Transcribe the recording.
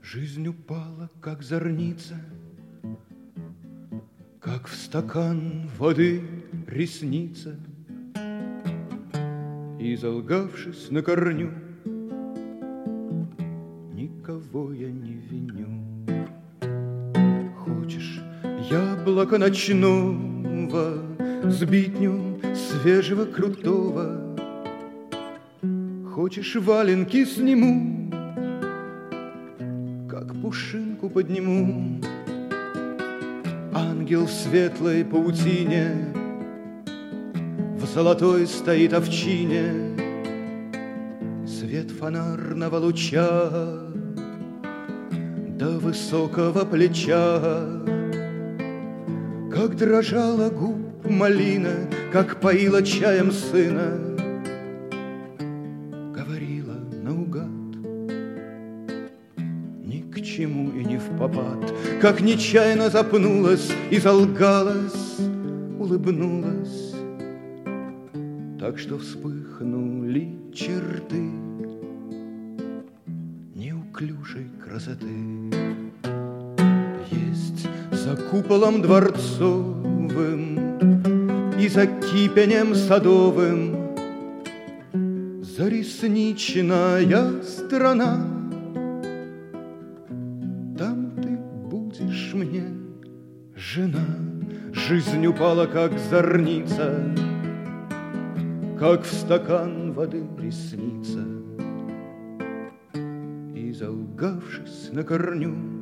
Жизнь упала, как зорница, как в стакан воды ресница, и, залгавшись на корню, никого я не виню. Хочешь яблоко ночного, сбитню свежего крутого, хочешь валенки сниму, как пушинку подниму. Ангел в светлой паутине в золотой стоит овчине, свет фонарного луча до высокого плеча. Как дрожала губ малина, как поила чаем сына, говорила наугад, ни к чему и не впопад, как нечаянно запнулась и залгалась, улыбнулась, так что вспыхнули черты неуклюжей красоты. Есть за куполом дворцовым и за кипенем садовым заресничная страна. Там ты будешь мне жена. Жизнь упала, как зорница, как в стакан воды ресница, и, залгавшись на корню,